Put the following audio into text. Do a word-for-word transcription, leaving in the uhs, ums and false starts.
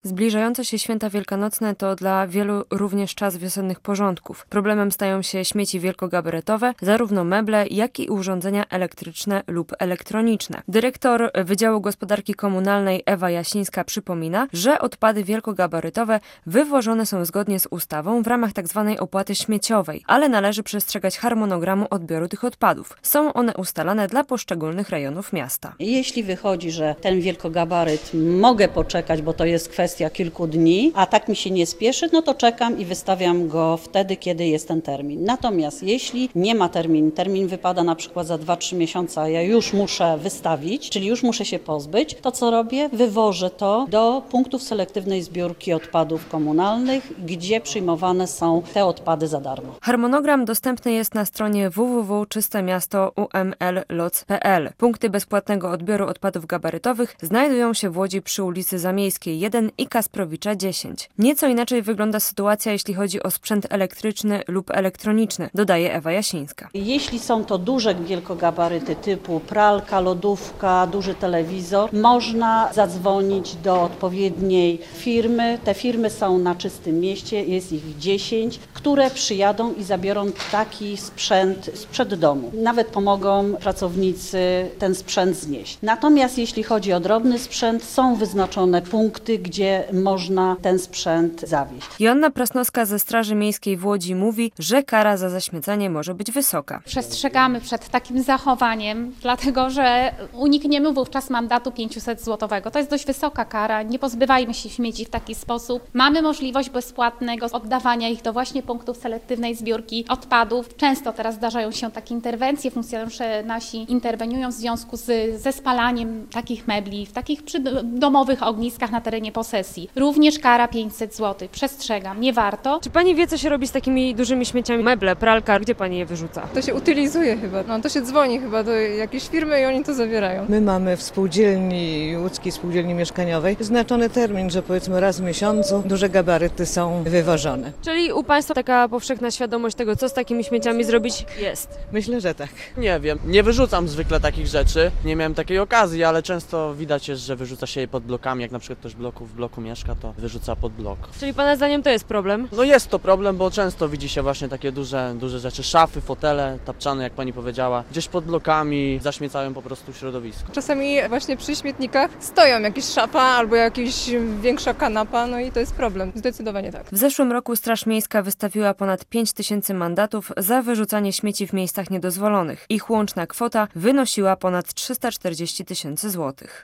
Zbliżające się święta wielkanocne to dla wielu również czas wiosennych porządków. Problemem stają się śmieci wielkogabarytowe, zarówno meble, jak i urządzenia elektryczne lub elektroniczne. Dyrektor Wydziału Gospodarki Komunalnej Ewa Jasińska przypomina, że odpady wielkogabarytowe wywożone są zgodnie z ustawą w ramach tzw. opłaty śmieciowej, ale należy przestrzegać harmonogramu odbioru tych odpadów. Są one ustalane dla poszczególnych rejonów miasta. Jeśli wychodzi, że ten wielkogabaryt mogę poczekać, bo to jest kwestia kilku dni, a tak mi się nie spieszy, no to czekam i wystawiam go wtedy, kiedy jest ten termin. Natomiast jeśli nie ma terminu, termin wypada na przykład za dwa trzy miesiące, a ja już muszę wystawić, czyli już muszę się pozbyć, to co robię? Wywożę to do punktów selektywnej zbiórki odpadów komunalnych, gdzie przyjmowane są te odpady za darmo. Harmonogram dostępny jest na stronie w w w kropka czyste miasto u m l loc kropka p l. Punkty bezpłatnego odbioru odpadów gabarytowych znajdują się w Łodzi przy ulicy Zamiejskiej jeden i Kasprowicza dziesięć. Nieco inaczej wygląda sytuacja, jeśli chodzi o sprzęt elektryczny lub elektroniczny, dodaje Ewa Jasińska. Jeśli są to duże wielkogabaryty typu pralka, lodówka, duży telewizor, można zadzwonić do odpowiedniej firmy. Te firmy są na czystym mieście, jest ich dziesięć, które przyjadą i zabiorą taki sprzęt sprzed domu. Nawet pomogą pracownicy ten sprzęt znieść. Natomiast jeśli chodzi o drobny sprzęt, są wyznaczone punkty, gdzie można ten sprzęt zawieźć. Joanna Prasnowska ze Straży Miejskiej w Łodzi mówi, że kara za zaśmiecanie może być wysoka. Przestrzegamy przed takim zachowaniem, dlatego że unikniemy wówczas mandatu pięćset złotych. To jest dość wysoka kara. Nie pozbywajmy się śmieci w taki sposób. Mamy możliwość bezpłatnego oddawania ich do właśnie punktów selektywnej zbiórki odpadów. Często teraz zdarzają się takie interwencje, funkcjonariusze nasi interweniują w związku z, ze spalaniem takich mebli w takich domowych ogniskach na terenie posesji. Również kara pięćset złotych. Przestrzegam, nie warto. Czy pani wie, co się robi z takimi dużymi śmieciami? Meble, pralka, gdzie pani je wyrzuca? To się utylizuje chyba, no to się dzwoni chyba do jakiejś firmy i oni to zabierają. My mamy w spółdzielni, łódzkiej spółdzielni mieszkaniowej, wyznaczony termin, że powiedzmy raz w miesiącu duże gabaryty są wywożone. Czyli u państwa taka powszechna świadomość tego, co z takimi śmieciami zrobić, jest? Myślę, że tak. Nie wiem, nie wyrzucam zwykle takich rzeczy, nie miałem takiej okazji, ale często widać jest, że wyrzuca się je pod blokami, jak na przykład ktoś bloku w bloku mieszka, to wyrzuca pod blok. Czyli pana zdaniem to jest problem? No jest to problem, bo często widzi się właśnie takie duże, duże rzeczy, szafy, fotele, tapczany, jak pani powiedziała, gdzieś pod blokami zaśmiecają po prostu środowisko. Czasami właśnie przy śmietnikach stoją jakieś szafa albo jakaś większa kanapa, no i to jest problem, zdecydowanie tak. W zeszłym roku Straż Miejska wystawiła ponad pięć tysięcy mandatów za wyrzucanie śmieci w miejscach niedozwolonych. Ich łączna kwota wynosiła ponad trzysta czterdzieści tysięcy złotych.